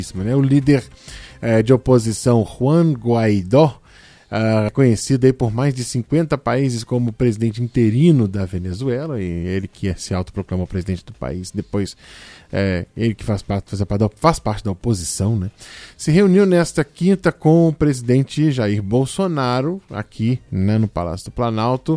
né? O líder de oposição Juan Guaidó, conhecido aí por mais de 50 países como presidente interino da Venezuela, e ele que se autoproclamou presidente do país, depois ele que faz parte da oposição, né? Se reuniu nesta quinta com o presidente Jair Bolsonaro, aqui, né, no Palácio do Planalto,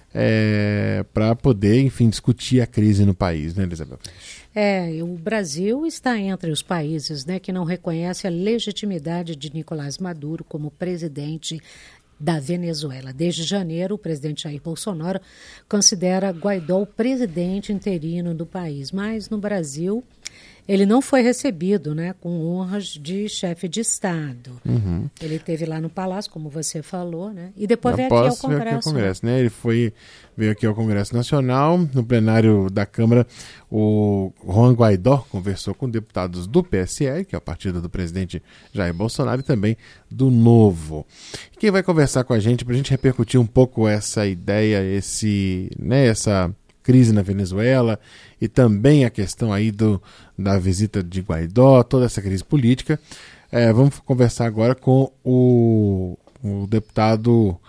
para poder, enfim, discutir a crise no país, né, Elizabeth? O Brasil está entre os países, né, que não reconhece a legitimidade de Nicolás Maduro como presidente da Venezuela. Desde janeiro, o presidente Jair Bolsonaro considera Guaidó o presidente interino do país, mas no Brasil ele não foi recebido, né, com honras de chefe de Estado. Uhum. Ele esteve lá no Palácio, como você falou, né, e depois veio aqui ao Congresso. Né? Ele veio aqui ao Congresso Nacional, no plenário da Câmara. O Juan Guaidó conversou com deputados do PSL, que é o partido do presidente Jair Bolsonaro, e também do Novo. Quem vai conversar com a gente, para a gente repercutir um pouco essa ideia, essa crise na Venezuela e também a questão aí da visita de Guaidó, toda essa crise política. Vamos conversar agora com o deputado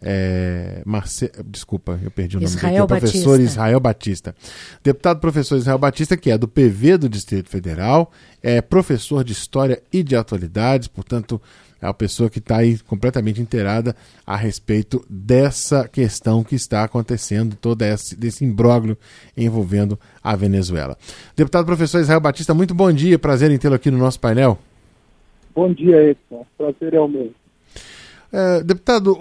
desculpa, eu perdi o nome dele, o professor Israel Batista. Deputado professor Israel Batista, que é do PV do Distrito Federal, é professor de História e de Atualidades, portanto, é a pessoa que está aí completamente inteirada a respeito dessa questão que está acontecendo, desse imbróglio envolvendo a Venezuela. Deputado professor Israel Batista, muito bom dia, prazer em tê-lo aqui no nosso painel. Bom dia, Edson, prazer é o meu. Deputado,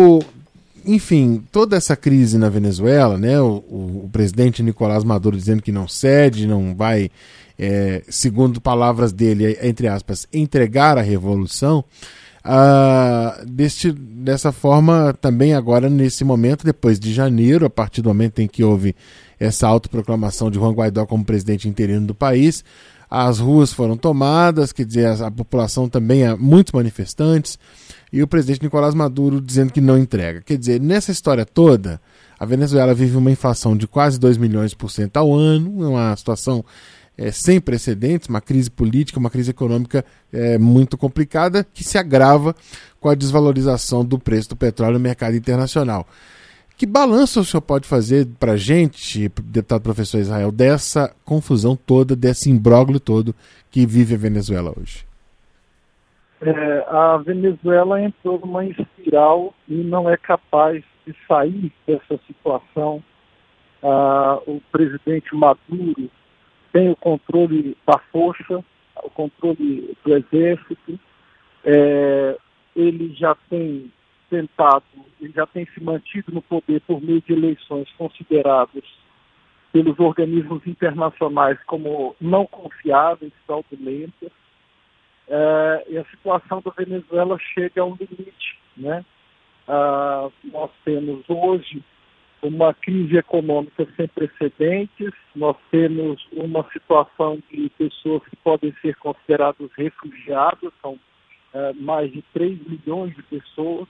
enfim, toda essa crise na Venezuela, né, o presidente Nicolás Maduro dizendo que não cede, não vai, segundo palavras dele, entre aspas, entregar a revolução, dessa forma também agora, nesse momento, depois de janeiro, a partir do momento em que houve essa autoproclamação de Juan Guaidó como presidente interino do país, as ruas foram tomadas, quer dizer, a população também, muitos manifestantes, e o presidente Nicolás Maduro dizendo que não entrega. Quer dizer, nessa história toda, a Venezuela vive uma inflação de quase 2 milhões por cento ao ano, uma situação sem precedentes, uma crise política, uma crise econômica muito complicada, que se agrava com a desvalorização do preço do petróleo no mercado internacional. Que balanço o senhor pode fazer para a gente, deputado professor Israel, dessa confusão toda, desse imbróglio todo que vive a Venezuela hoje? A Venezuela entrou numa espiral e não é capaz de sair dessa situação. O presidente Maduro tem o controle da força, o controle do exército. Ele já tem se mantido no poder por meio de eleições consideradas pelos organismos internacionais como não confiáveis, fraudulentas. E a situação da Venezuela chega a um limite, né? Nós temos hoje uma crise econômica sem precedentes, nós temos uma situação de pessoas que podem ser consideradas refugiadas, são mais de 3 milhões de pessoas,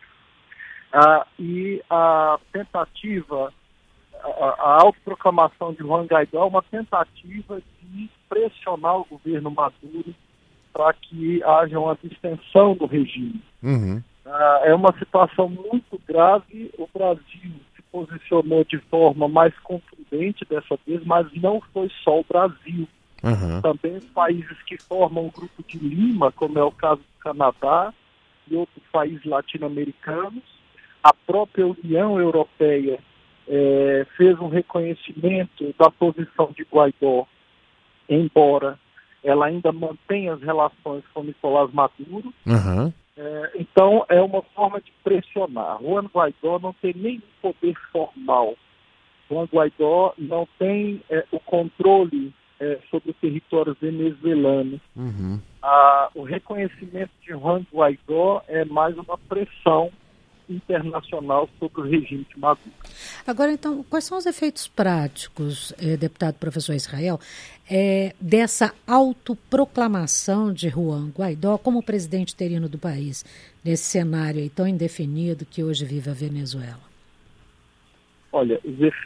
e a tentativa, a autoproclamação de Juan Guaidó é uma tentativa de pressionar o governo Maduro para que haja uma distensão do regime. Uhum. É uma situação muito grave. O Brasil se posicionou de forma mais contundente dessa vez, mas não foi só o Brasil. Uhum. Também os países que formam o Grupo de Lima, como é o caso do Canadá e outros países latino-americanos. A própria União Europeia fez um reconhecimento da posição de Guaidó, embora ela ainda mantém as relações com Nicolás Maduro. Uhum. Então, é uma forma de pressionar. Juan Guaidó não tem nem poder formal. Juan Guaidó não tem o controle sobre o território venezuelano. Uhum. O reconhecimento de Juan Guaidó é mais uma pressão internacional sobre o regime de Maduro. Agora, então, quais são os efeitos práticos, deputado professor Israel, dessa autoproclamação de Juan Guaidó como presidente interino do país, nesse cenário aí tão indefinido que hoje vive a Venezuela? Olha, os efeitos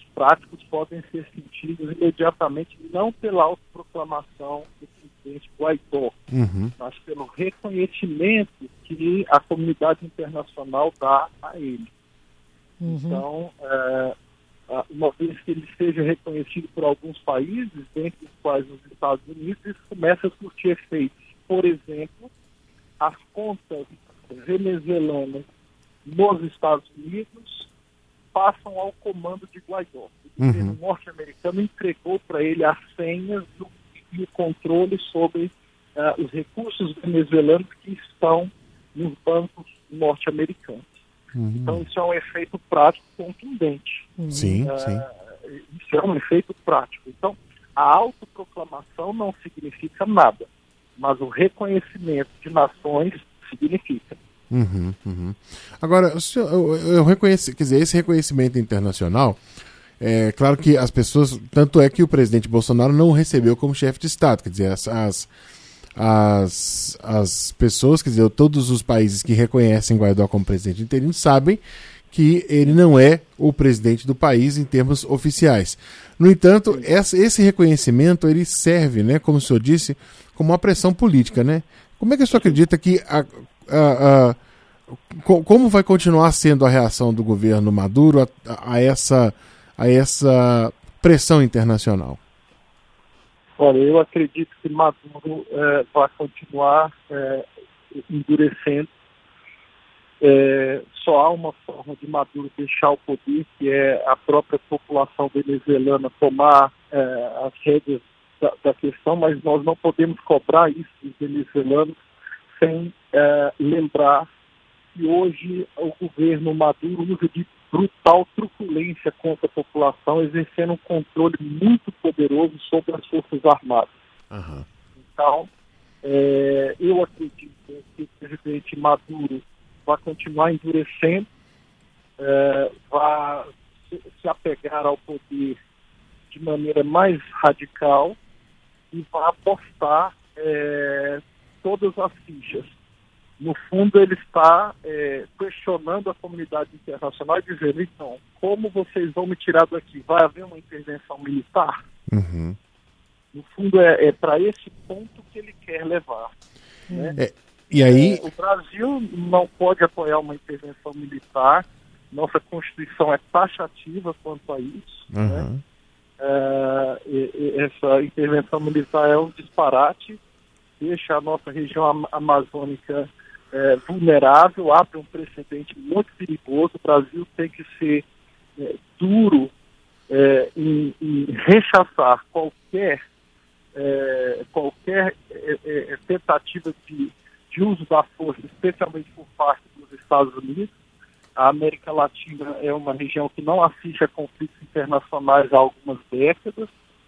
práticos podem ser sentidos imediatamente, não pela autoproclamação do presidente Guaidó, mas pelo reconhecimento que a comunidade internacional dá a ele. Então, uma vez que ele seja reconhecido por alguns países, dentre os quais os Estados Unidos, isso começa a surtir efeitos. Por exemplo, as contas venezuelanas nos Estados Unidos passam ao comando de Guaidó. O governo norte-americano entregou para ele as senhas e o controle sobre os recursos venezuelanos que estão nos bancos norte-americanos. Então, isso é um efeito prático contundente. Sim. Isso é um efeito prático. Então, a autoproclamação não significa nada, mas o reconhecimento de nações significa. Agora, eu reconheço, quer dizer, esse reconhecimento internacional, é claro que as pessoas, tanto é que o presidente Bolsonaro não o recebeu como chefe de Estado, quer dizer, as pessoas, quer dizer, todos os países que reconhecem Guaidó como presidente interino sabem que ele não é o presidente do país em termos oficiais. No entanto, esse reconhecimento ele serve, né, como o senhor disse, como uma pressão política, né? Como é que o senhor acredita que como vai continuar sendo a reação do governo Maduro a essa pressão internacional? Olha, eu acredito que Maduro vai continuar endurecendo. Só há uma forma de Maduro deixar o poder, que é a própria população venezuelana tomar as rédeas da questão, mas nós não podemos cobrar isso dos venezuelanos sem lembrar que hoje o governo Maduro usa de brutal truculência contra a população, exercendo um controle muito poderoso sobre as Forças Armadas. Então, eu acredito que o presidente Maduro vai continuar endurecendo, vai se apegar ao poder de maneira mais radical e vai apostar todas as fichas. No fundo, ele está questionando a comunidade internacional e dizendo, então, como vocês vão me tirar daqui? Vai haver uma intervenção militar? No fundo, é para esse ponto que ele quer levar. Né? E aí... o Brasil não pode apoiar uma intervenção militar. Nossa Constituição é taxativa quanto a isso. Né? Essa intervenção militar é um disparate, deixa a nossa região amazônica vulnerável, abre um precedente muito perigoso. O Brasil tem que ser duro em rechaçar qualquer tentativa de uso da força, especialmente por parte dos Estados Unidos. A América Latina é uma região que não assiste a conflitos internacionais há algumas décadas.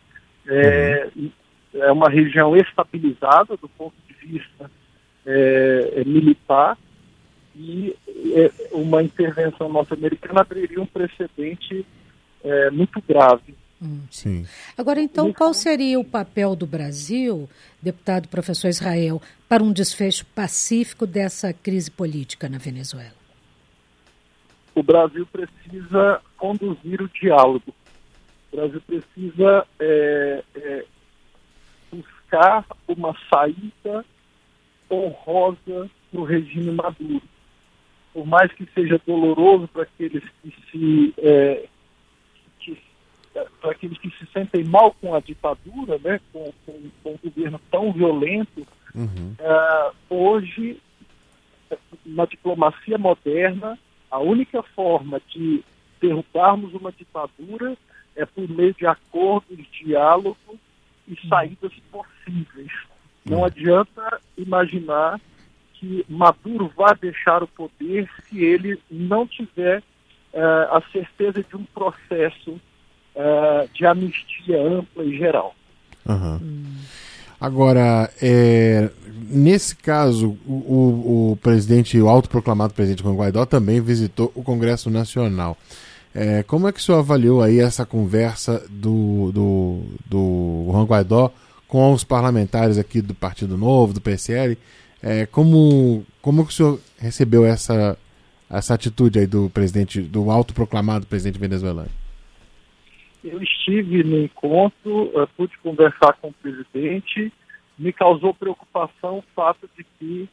É uma região estabilizada do ponto de vista militar, e uma intervenção norte-americana abriria um precedente muito grave. Sim. Agora, então, qual seria o papel do Brasil, deputado professor Israel, para um desfecho pacífico dessa crise política na Venezuela? O Brasil precisa conduzir o diálogo. O Brasil precisa buscar uma saída honrosa no regime Maduro. Por mais que seja doloroso para aqueles para aqueles que se sentem mal com a ditadura, né, com um governo tão violento, hoje, na diplomacia moderna, a única forma de derrubarmos uma ditadura é por meio de acordos, diálogo e saídas possíveis. Não adianta imaginar que Maduro vai deixar o poder se ele não tiver a certeza de um processo de anistia ampla e geral. Agora, nesse caso, o presidente, o autoproclamado presidente Juan Guaidó também visitou o Congresso Nacional. Como é que o senhor avaliou aí essa conversa do Juan Guaidó com os parlamentares aqui do Partido Novo, do PSL? Como que o senhor recebeu essa atitude aí do presidente, do autoproclamado presidente venezuelano? Eu estive no encontro, pude conversar com o presidente, me causou preocupação o fato de que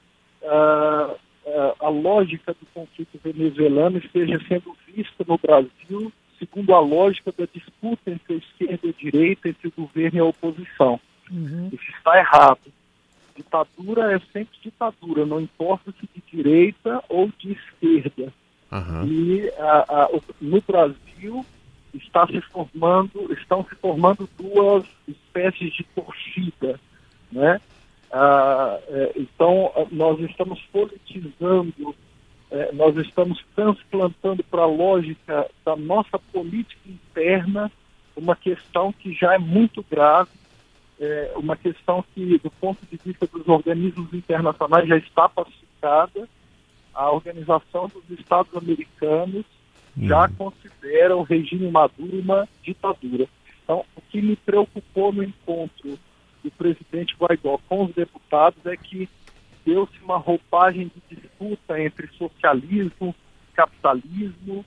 a lógica do conflito venezuelano esteja sendo vista no Brasil segundo a lógica da disputa entre a esquerda e a direita, entre o governo e a oposição. Isso está errado. Ditadura é sempre ditadura, não importa se de direita ou de esquerda. E no Brasil estão se formando duas espécies de torcida, né? Então, nós estamos politizando, nós estamos transplantando para a lógica da nossa política interna uma questão que já é muito grave, uma questão que, do ponto de vista dos organismos internacionais, já está pacificada. A Organização dos Estados Americanos já considera o regime Maduro uma ditadura. Então, o que me preocupou no encontro do presidente Guaidó com os deputados é que deu-se uma roupagem de disputa entre socialismo, capitalismo,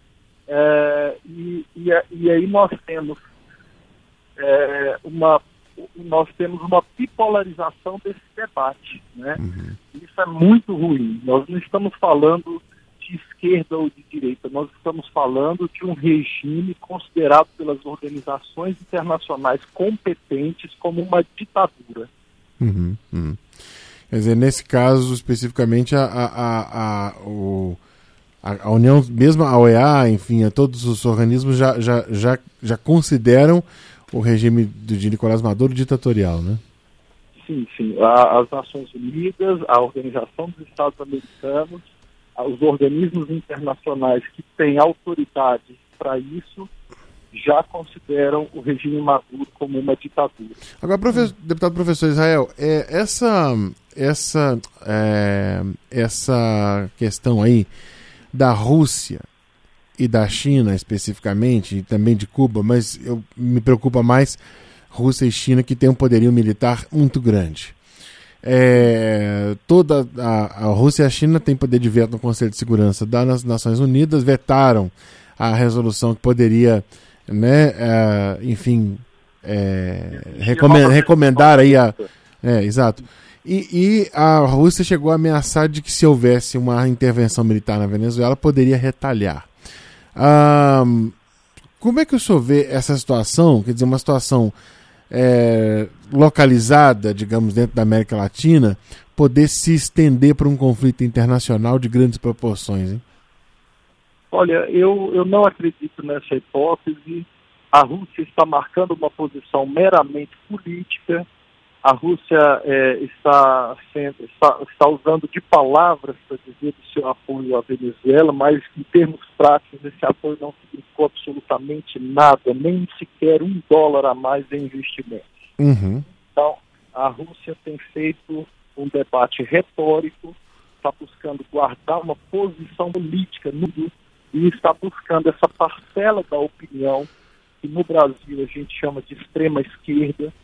e aí nós temos uma bipolarização desse debate, né? Isso é muito ruim. Nós não estamos falando de esquerda ou de direita, nós estamos falando de um regime considerado pelas organizações internacionais competentes como uma ditadura. Quer dizer, nesse caso, especificamente, a União, mesmo a OEA, enfim, todos os organismos já consideram o regime de Nicolás Maduro ditatorial, né? Sim. As Nações Unidas, a Organização dos Estados Americanos, os organismos internacionais que têm autoridade para isso já consideram o regime Maduro como uma ditadura. Agora, deputado professor Israel, essa questão aí da Rússia e da China especificamente, e também de Cuba, mas me preocupa mais Rússia e China, que tem um poderio militar muito grande. Toda a Rússia e a China têm poder de veto no Conselho de Segurança das Nações Unidas, vetaram a resolução que poderia, né, recomendar aí exato. E a Rússia chegou a ameaçar de que se houvesse uma intervenção militar na Venezuela, poderia retalhar. Como é que o senhor vê essa situação, quer dizer, uma situação localizada, digamos, dentro da América Latina, poder se estender para um conflito internacional de grandes proporções, hein? Olha, eu não acredito nessa hipótese. A Rússia está marcando uma posição meramente política. A Rússia está usando de palavras para dizer do seu apoio à Venezuela, mas em termos práticos esse apoio não significou absolutamente nada, nem sequer $1 a mais em investimentos. Então, a Rússia tem feito um debate retórico, está buscando guardar uma posição política no mundo e está buscando essa parcela da opinião que no Brasil a gente chama de extrema esquerda,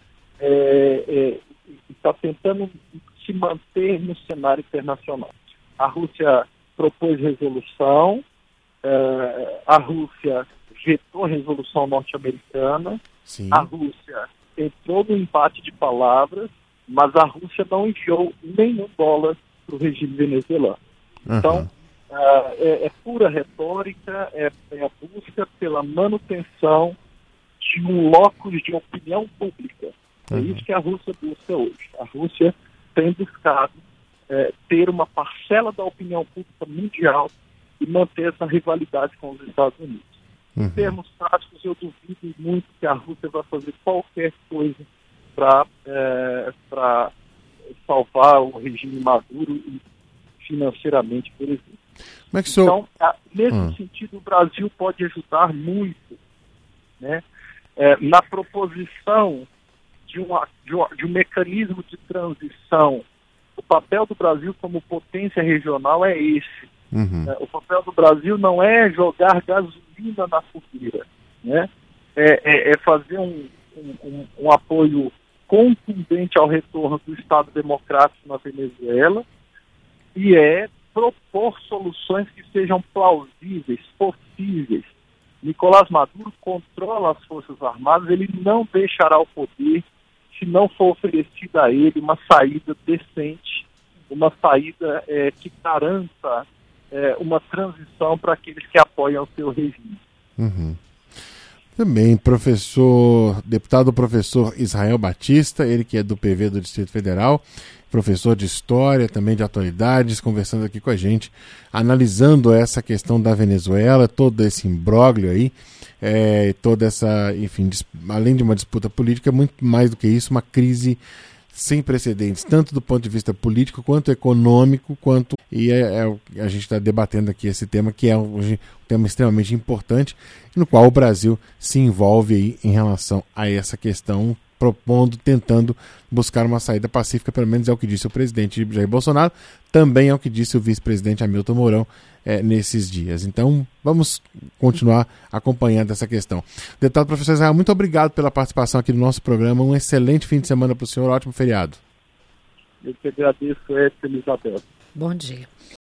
está tentando se manter no cenário internacional. A Rússia propôs resolução, a Rússia vetou a resolução norte-americana, a Rússia entrou no empate de palavras, mas a Rússia não enviou nem $1 para o regime venezuelano. Então, é pura retórica, é a busca pela manutenção de um locus de opinião pública. É isso que a Rússia busca hoje. A Rússia tem buscado ter uma parcela da opinião pública mundial e manter essa rivalidade com os Estados Unidos. Em termos práticos, eu duvido muito que a Rússia vai fazer qualquer coisa para salvar o regime Maduro financeiramente, por exemplo. Então, nesse sentido, o Brasil pode ajudar muito, né, na proposição de um mecanismo de transição. O papel do Brasil como potência regional é esse. O papel do Brasil não é jogar gasolina na fogueira, né? É fazer um apoio contundente ao retorno do Estado Democrático na Venezuela e propor soluções que sejam plausíveis, possíveis. Nicolás Maduro controla as Forças Armadas, ele não deixará o poder se não for oferecida a ele uma saída decente, uma saída que garanta uma transição para aqueles que apoiam o seu regime. Uhum. Também deputado professor Israel Batista, ele que é do PV do Distrito Federal, professor de História, também de Atualidades, conversando aqui com a gente, analisando essa questão da Venezuela, todo esse imbróglio aí, toda essa, enfim, além de uma disputa política, muito mais do que isso, uma crise sem precedentes, tanto do ponto de vista político, quanto econômico, a gente está debatendo aqui esse tema, que é um tema extremamente importante, no qual o Brasil se envolve aí em relação a essa questão, tentando buscar uma saída pacífica, pelo menos é o que disse o presidente Jair Bolsonaro, também é o que disse o vice-presidente Hamilton Mourão nesses dias. Então, vamos continuar acompanhando essa questão. Deputado professor Israel, muito obrigado pela participação aqui no nosso programa, um excelente fim de semana para o senhor, ótimo feriado. Eu que agradeço, Elizabeth. Bom dia.